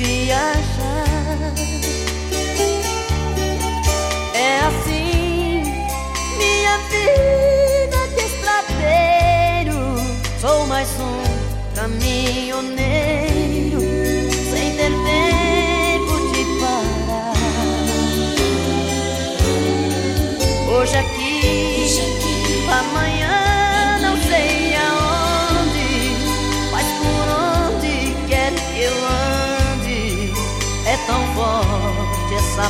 viajar. É assim minha vida de estradeiro. Sou mais um caminhoneiro sem ter tempo de parar. Hoje aqui, amanhã não sei aonde, mas por onde quer que eu ande, é tão forte essa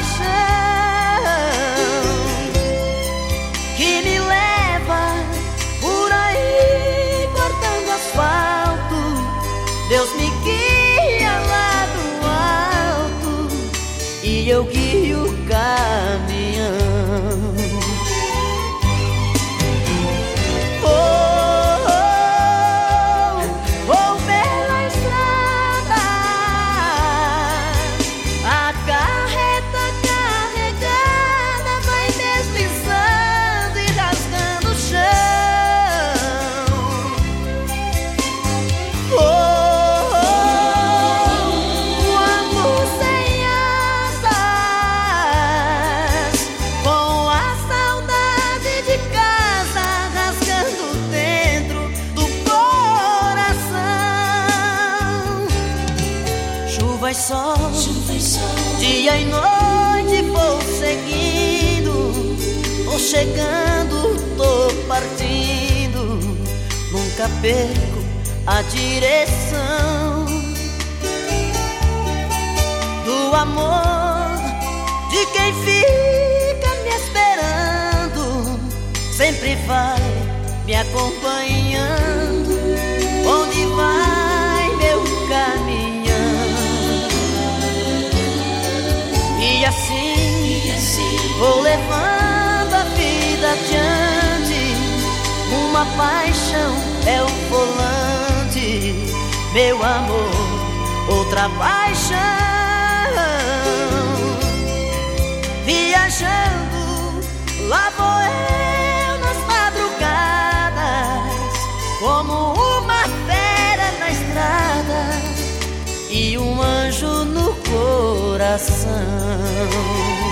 paixão que me leva por aí cortando asfalto. Deus me guia lá do alto e eu guio o caminhão. Chuva e sol, dia e noite vou seguindo. Tô chegando, tô partindo, nunca perco a direção do amor de quem fica me esperando. Sempre vai me acompanhando, onde vai meu caminho. E assim vou levando a vida adiante. Uma paixão é o volante, meu amor, outra paixão. Viajando, lá vou eu nas madrugadas, como uma fera na estrada e um anjo no coração.